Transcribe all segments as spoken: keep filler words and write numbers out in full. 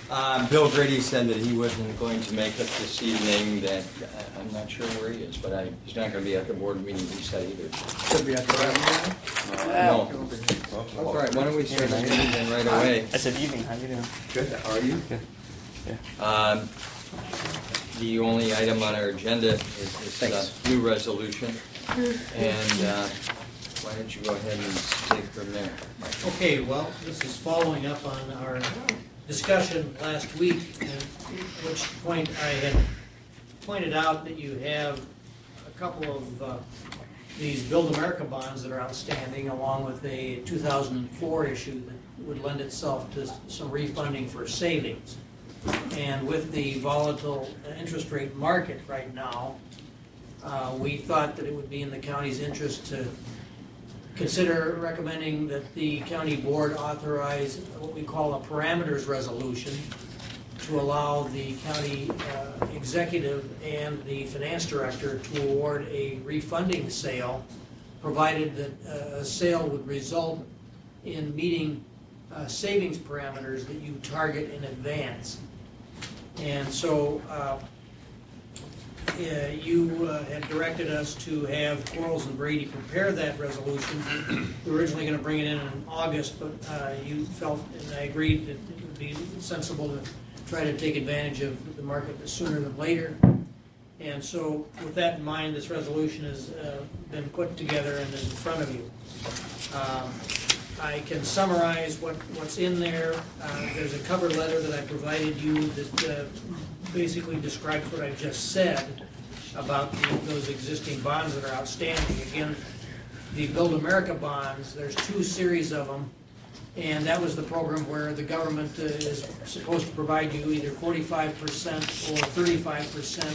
Um, Bill Grady said that he wasn't going to make it this evening, that, uh, I'm not sure where he is, but I, he's not going to be at the board meeting, he said either. Could be at the right Uh, No. That's all right, why don't we start the meeting then right away? I said evening, how you doing? Good, how are you? Good. Yeah. Um, The only item on our agenda is this uh, new resolution, and uh, why don't you go ahead and take from there, Mike? Okay, well, this is following up on our discussion last week, at which point I had pointed out that you have a couple of uh, these Build America bonds that are outstanding, along with a two thousand four issue that would lend itself to some refunding for savings. And with the volatile interest rate market right now, uh, we thought that it would be in the county's interest to consider recommending that the county board authorize what we call a parameters resolution to allow the county uh, executive and the finance director to award a refunding sale, provided that uh, a sale would result in meeting uh, savings parameters that you target in advance. And so uh, uh, you uh, had directed us to have Quarles and Brady prepare that resolution. We were originally going to bring it in in August, but uh, you felt, and I agreed, that it would be sensible to try to take advantage of the market sooner than later. And so with that in mind, this resolution has uh, been put together and is in front of you. Um, I can summarize what, what's in there. Uh, there's a cover letter that I provided you that uh, basically describes what I just said about the, those existing bonds that are outstanding. Again, the Build America bonds, there's two series of them, and that was the program where the government uh, is supposed to provide you either forty-five percent or thirty-five percent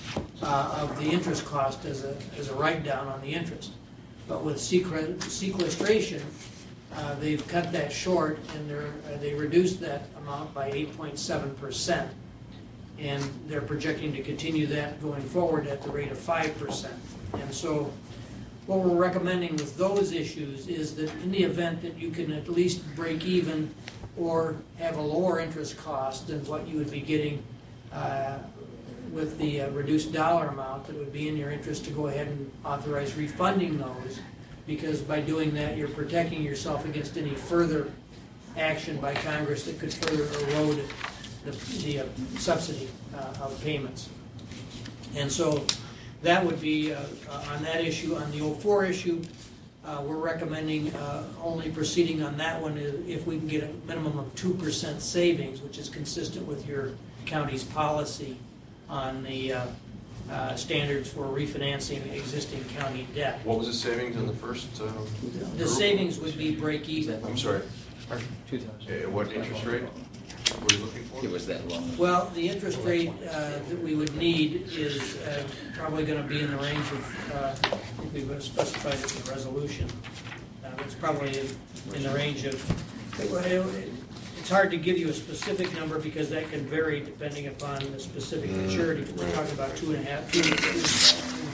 uh, of the interest cost as a, as a write-down on the interest. But with sequestration, Uh, they've cut that short, and they're, uh, they reduced that amount by eight point seven percent. And they're projecting to continue that going forward at the rate of five percent. And so what we're recommending with those issues is that in the event that you can at least break even or have a lower interest cost than what you would be getting uh, with the uh, reduced dollar amount, that would be in your interest to go ahead and authorize refunding those, because by doing that you're protecting yourself against any further action by Congress that could further erode the, the uh, subsidy uh, of payments. And so that would be uh, uh, on that issue. On the oh four issue, uh, we're recommending uh, only proceeding on that one if we can get a minimum of two percent savings, which is consistent with your county's policy on the uh, uh, standards for refinancing existing county debt. What was the savings in the first? Uh, the savings would be break even. I'm sorry. two thousand. Uh, what interest rate were you looking for? It was that long. Well, the interest rate uh, that we would need is uh, probably going to be in the range of, uh, I think we would have specified it in the resolution. Uh, it's probably in, in the range of, it, it's hard to give you a specific number because that can vary depending upon the specific maturity. But we're talking about two and a half, two, two, two and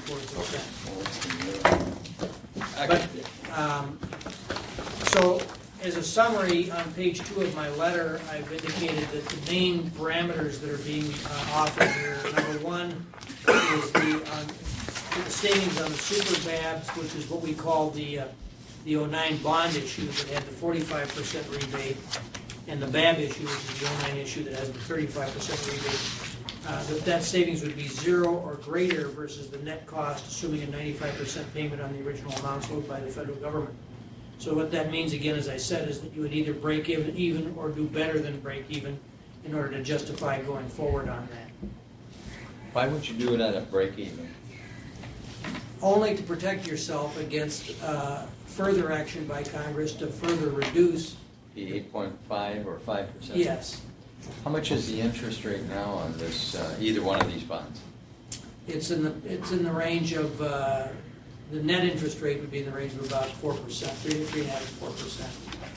four percent. But, um, so, as a summary, on page two of my letter, I've indicated that the main parameters that are being uh, offered here, number one is the, uh, the savings on the super B A Bs, which is what we call the uh, the oh nine bond issue that had the forty-five percent rebate, and the B A B issue, which is the oh nine issue that has the thirty-five percent rebate. Uh, that that savings would be zero or greater versus the net cost, assuming a ninety-five percent payment on the original amounts owed by the federal government. So what that means, again, as I said, is that you would either break even, even or do better than break even in order to justify going forward on that. Why would you do it at a break even? Only to protect yourself against uh, further action by Congress to further reduce. The eight point five or five percent? Yes. How much is the interest rate now on this, uh, either one of these bonds? It's in the, it's in the range of, uh, the net interest rate would be in the range of about four percent, three to three and a half to four percent.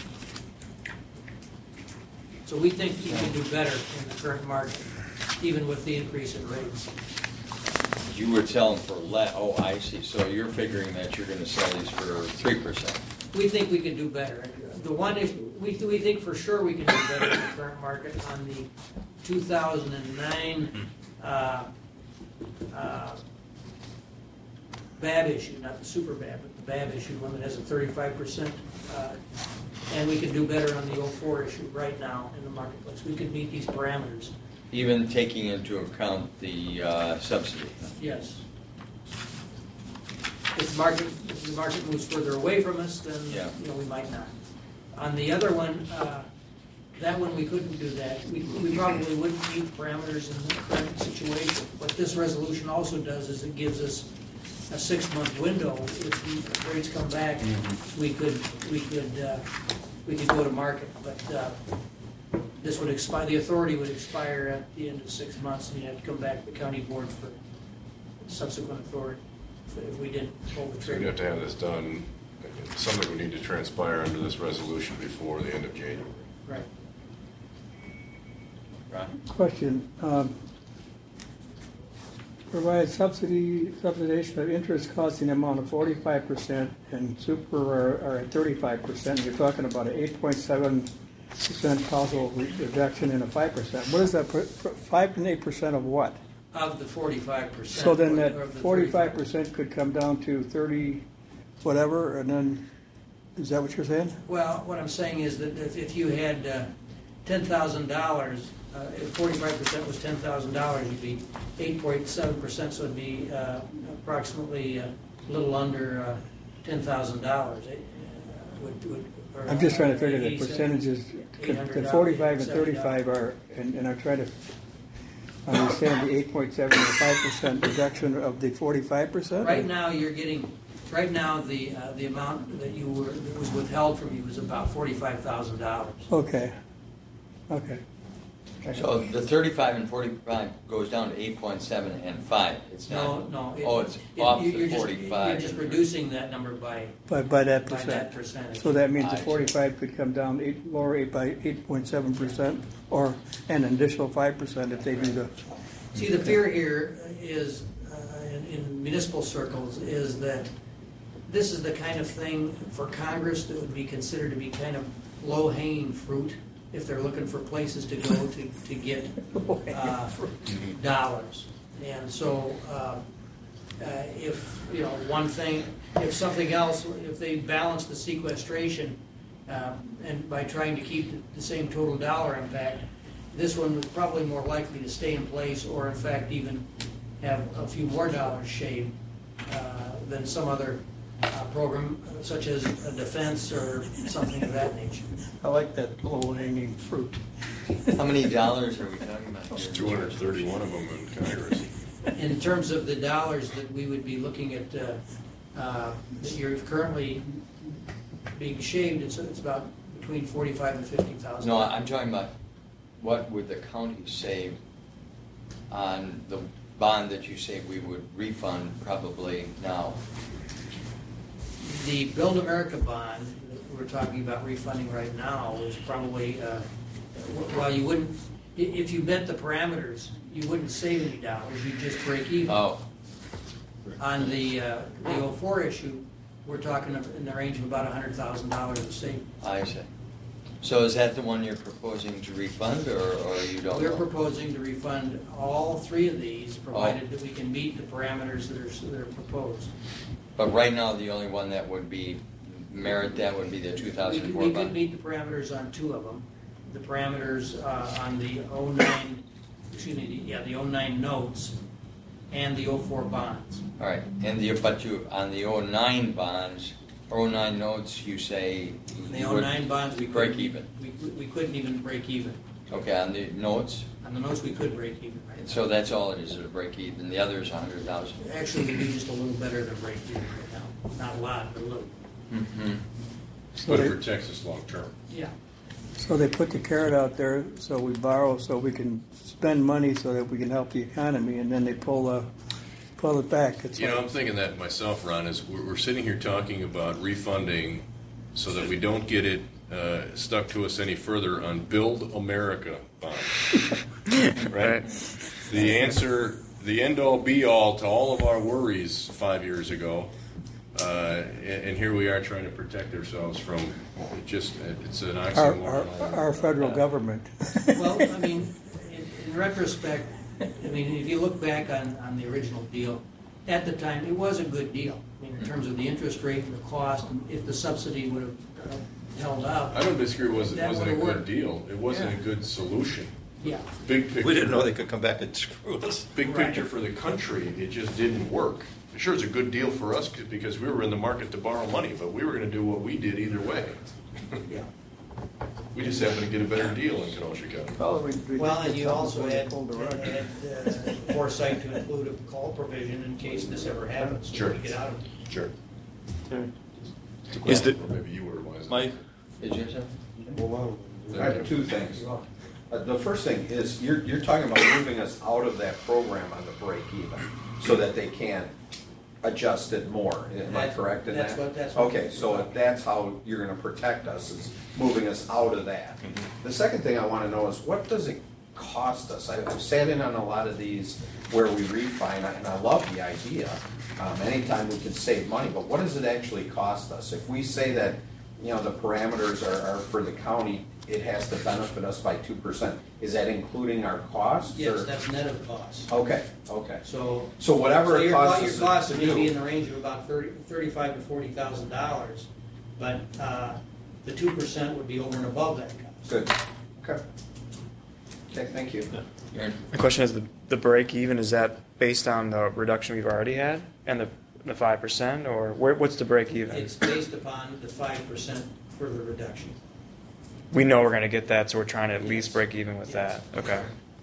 So we think you can do better in the current market, even with the increase in rates. You were selling for less. Oh, I see. So you're figuring that you're going to sell these for three percent. We think we can do better. The one issue, we, we think for sure we can do better in the current market on the two thousand nine uh, uh, B A B issue, not the super B A B, but the B A B issue, one that has a thirty-five percent. Uh, and we can do better on the oh four issue right now in the marketplace. We could meet these parameters. Even taking into account the uh, subsidy. Yes. If the market, if the market moves further away from us, then, Yeah. you know, we might not. On the other one, uh, that one, we couldn't do that. We, we probably wouldn't meet parameters in the current situation. What this resolution also does is it gives us a six-month window. If the rates come back, we could, we could, uh, we could go to market. But uh, this would expire, the authority would expire at the end of six months, and you have to come back to the county board for subsequent authority if, if we didn't pull the So you'd trigger. have to have this done, something would need to transpire under this resolution before the end of January. Right. Right? Question, um, provide subsidy, subsidization of interest costing amount of forty-five percent and super are, are at thirty-five percent. You're talking about an eight point seven percent possible re- reduction in a five percent. What is that, per- per- five and eight percent of what? Of the forty-five percent. So then that forty-five percent could come down to thirty whatever, and then, is that what you're saying? Well, what I'm saying is that if, if you had uh, ten thousand dollars, uh, if forty-five percent was ten thousand dollars, you'd be eight point seven percent, so it'd be uh, approximately uh, a little under uh, ten thousand dollars. I'm just trying to figure the percentages, the forty-five and thirty-five are, and, and I'm trying to understand the eight point seven or five percent reduction of the forty-five percent? Right now, you're getting, right now, the, uh, the amount that you were, that was withheld from you was about forty-five thousand dollars. Okay, okay. So the thirty-five and forty-five goes down to eight point seven and five. It's No, not. no. it- Oh, it's it- off you- the you're just- forty-five. You're just reducing that number by, By, by that by that percent. percentage. So that means I the see. forty-five could come down eight, lower eight by eight point seven percent, or an additional five percent if they do the, See, the fear here is, uh, in, in municipal circles, is that this is the kind of thing for Congress that would be considered to be kind of low-hanging fruit if they're looking for places to go to, to get uh, dollars. And so, uh, uh, if, you know, one thing, if something else, if they balance the sequestration, uh, and by trying to keep the- the same total dollar impact, this one was probably more likely to stay in place, or in fact even have a few more dollars shaved uh, than some other uh, program, uh, such as a defense or something of that nature. I like that low hanging fruit. How many dollars are we talking about There's here? two hundred thirty-one of them in Congress. In terms of the dollars that we would be looking at, uh, uh, that you're currently being shaved, it's, it's about between forty-five and fifty thousand. No, I'm talking about what would the county save on the bond that you say we would refund probably now? The Build America bond that we're talking about refunding right now is probably, uh, while you wouldn't, i- if you met the parameters, you wouldn't save any dollars, you'd just break even. Oh, On the, uh, the oh four issue, we're talking of- in the range of about one hundred thousand dollars of savings. I see. So is that the one you're proposing to refund, or, or you don't We're know? proposing to refund all three of these, provided that we can meet the parameters that are, that are proposed. But right now, the only one that would be merit that would be the two We thousand could, four we could bond. meet the parameters on two of them. The parameters uh, on the oh nine, excuse me, the- yeah, the oh nine notes and the oh four bonds. All right, and the, but you, on the oh nine bonds, oh nine notes, you say On the you oh would nine bonds, we break couldn't- even. We, we couldn't even break even. Okay, on the notes, On the notes, we could break even, right? and so that's all it is, is a break even, the other is a hundred thousand. Actually, we do just a little better than break even right now. Not a lot, but a little. Mm-hmm. So But it they, protects us long-term. Yeah. so they put the carrot out there, so we borrow, so we can spend money so that we can help the economy, and then they pull, uh, pull it back. It's You know, like- I'm thinking that myself, Ron, is we're, we're sitting here talking about refunding so that we don't get it uh, stuck to us any further on Build America bonds. Right? The answer, the end-all, be-all to all of our worries five years ago Uh, and, and here we are trying to protect ourselves from it just, it's an Our, oxymoron. our, our federal government. Well, I mean, in, in retrospect, I mean, if you look back on, on the original deal, at the time, it was a good deal. I mean, in terms of the interest rate and the cost, and if the subsidy would have uh, held out. I don't disagree, it wasn't, That wasn't a would've good worked. deal. It wasn't a Yeah. good solution. Yeah, Big picture. We didn't know they could come back and screw us. Big Right. picture for the country, it just didn't work. Sure, it's a good deal for us 'cause- because we were in the market to borrow money, but we were gonna do what we did either way. yeah. We just happened to get a better deal in Kenosha County. Well, we- we Well, did and you something also before they had, pulled the rug. had uh, foresight to include a call provision in case this ever happens. so Sure. we Get out of it. Sure. Is the- Or maybe you were wise. My, Did you have something? I have two things. Uh, The first thing is, you're, you're talking about moving us out of that program on the break even, so that they can adjust it more. Am I That's- correct in that? that's what- that's what- Okay, so that's how you're gonna protect us, is moving us out of that. The second thing I wanna know is, what does it cost us? I- I've sat in on a lot of these where we refi, and I- and I love the idea. Um, anytime we can save money, but what does it actually cost us? If we say that, you know, the parameters are, are for the county, it has to benefit us by two percent. Is that including our costs? Yes, or- that's net of costs. Okay, okay. So. So whatever so it your costs co- us Your costs to may be in do. the range of about thirty, thirty-five to forty thousand dollars, but, uh, the two percent would be over and above that cost. Good, okay. Okay, thank you. Aaron? The question is, the, the break even, is that based on the reduction we've already had and the, the five percent, or where, what's the break even? It's based upon the five percent further reduction. We know we're gonna get that, so we're trying to at least Yes. break even with Yes. that. Okay.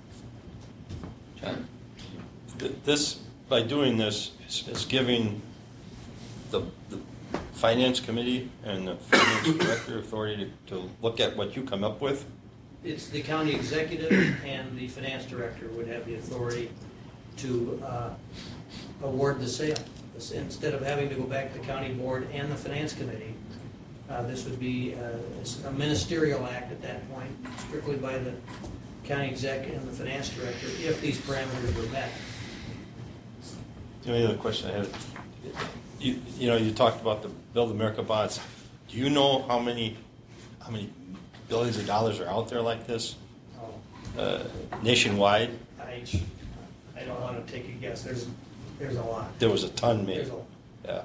John? th- this, by doing this, is, is giving the, the finance committee and the finance director authority to, to look at what you come up with. It's the county executive and the finance director would have the authority to uh, award the sale. This- Instead of having to go back to the county board and the finance committee, uh, this would be uh, a ministerial act at that point, strictly by the county exec and the finance director, if these parameters were met. The only other question I had, you, you know, you talked about the Build America bonds. Do you know how many, how many billions of dollars are out there like this Oh, uh, nationwide? I, I don't want to take a guess. There's, there's a lot. There was a ton made. There's a lot. Yeah.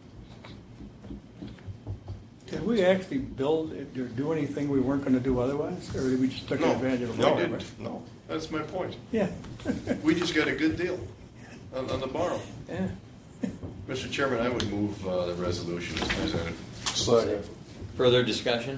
Did we actually build it or do anything we weren't gonna do otherwise, or did we just took No, advantage of the no, we program? didn't. No, that's my point. Yeah. We just got a good deal on, on the borrow. Yeah. Mister Chairman, I would move uh, the resolution as presented. Further discussion?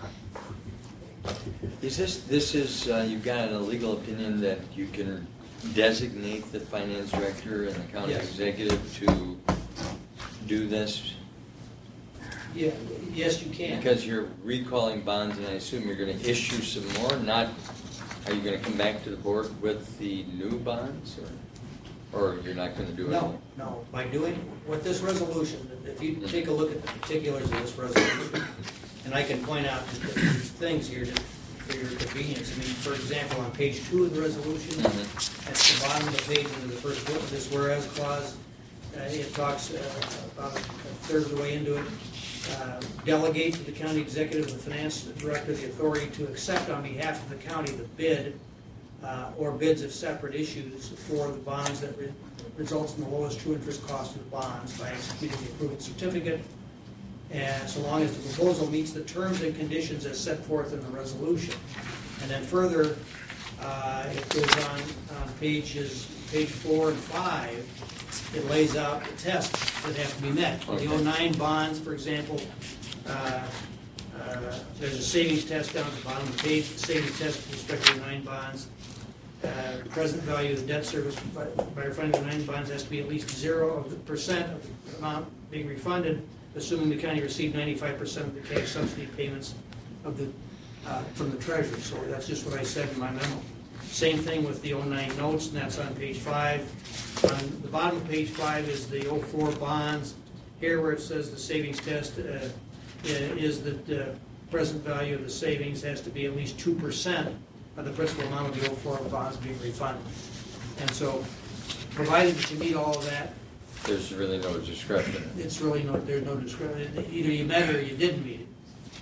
Is this, this is, uh, you've got a legal opinion that you can designate the finance director and the county Yes. executive to do this? Yeah, yes, you can. Because you're recalling bonds, and I assume you're gonna issue some more, not, are you gonna come back to the board with the new bonds, or, or you're not gonna do it? No, no, by doing, what this resolution, if you take a look at the particulars of this resolution, and I can point out just a few things here to- for your convenience. I mean, for example, on page two of the resolution, Mhm. at the bottom of the page, under the first bullet, this whereas clause, uh, it talks uh, about a third of the way into it, uh, delegate to the county executive and the finance director the authority to accept on behalf of the county the bid uh, or bids of separate issues for the bonds that re- results in the lowest true interest cost of the bonds by executing the approved certificate, and so long as the proposal meets the terms and conditions as set forth in the resolution. And then further, uh, it goes on, on pages, page four and five, it lays out the tests that have to be met. For the oh nine bonds, for example, uh, uh, there's a savings test down at the bottom of the page, the savings test with respect to the nine bonds. Uh, Present value of the debt service by by refunding the nine bonds has to be at least zero of the percent of the amount being refunded, assuming the county received ninety-five percent of the cash subsidy payments of the, uh, from the treasury. So that's just what I said in my memo. Same thing with the oh nine notes, and that's on page five. On the bottom of page five is the oh four bonds. Here where it says the savings test uh, is that the present value of the savings has to be at least two percent of the principal amount of the oh four bonds being refunded. And so, provided that you meet all of that, there's really no discretion. It's really no, there's no discretion. Either you met it or you didn't meet it.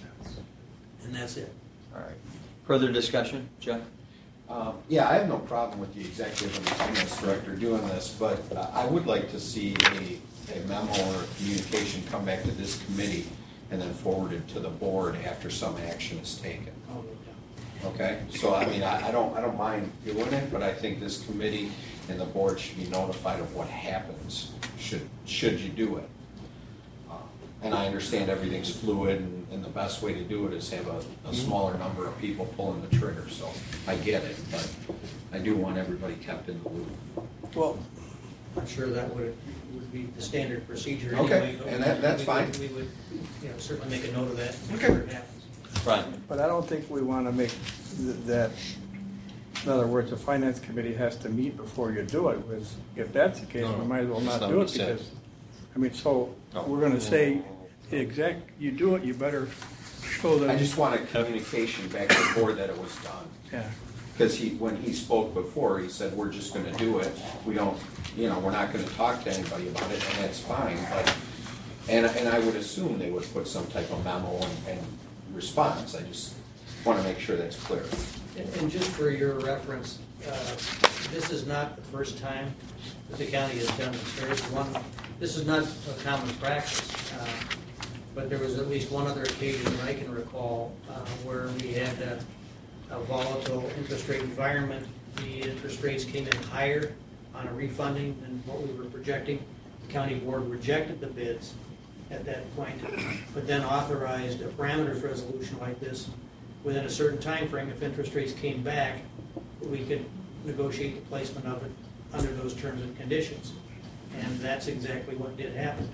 And that's it. All right. Further discussion, Jeff? Um, Yeah, I have no problem with the executive and the finance director doing this, but uh, I would like to see a, a memo or a communication come back to this committee and then forwarded to the board after some action is taken. I'll go down. Okay, so I mean, I, I don't, I don't mind doing it, but I think this committee and the board should be notified of what happens should, should you do it. Uh, And I understand everything's fluid, and, and the best way to do it is have a, a smaller number of people pulling the trigger, so I get it, but I do want everybody kept in the loop. Well, I'm sure that would, would be the standard procedure Okay, anyway. but and that- that's we would- fine. We would, you know, certainly make a note of that, whenever it happens. Brian? but I don't think we want to make th- that, in other words, the finance committee has to meet before you do it, because if that's the case, No, no, we might as well that's not not do what it he said. because, I mean, so, No. we're gonna say, the exec, you do it, you better show them. I just want a communication back to the board that it was done. Yeah, Because he, when he spoke before, he said, we're just gonna do it. We don't, you know, we're not gonna talk to anybody about it, and that's fine, but, and, and I would assume they would put some type of memo and, and response. I just wanna make sure that's clear. And, and just for your reference, uh, this is not the first time that the county has done this. There is one, this is not a common practice, uh, but there was at least one other occasion that I can recall uh, where we had a, a volatile interest rate environment. The interest rates came in higher on a refunding than what we were projecting. The county board rejected the bids at that point, but then authorized a parameters resolution like this within a certain time frame. If interest rates came back, we could negotiate the placement of it under those terms and conditions. And that's exactly what did happen.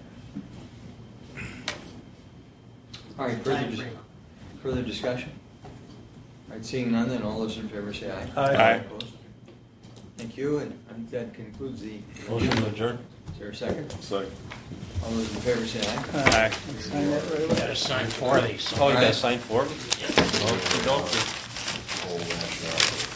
All right, further, Time dis- frame. further discussion? All right, seeing none, then all those in favor say aye. Aye. Aye. Opposed? Thank you, and I think that concludes the. Motion to adjourn? Is there a second? Sorry. All those in favor say aye. Aye. sign that right away. Gotta sign four of these. Oh, you All gotta right. sign for me? Okay, don't. Oh, that's, uh,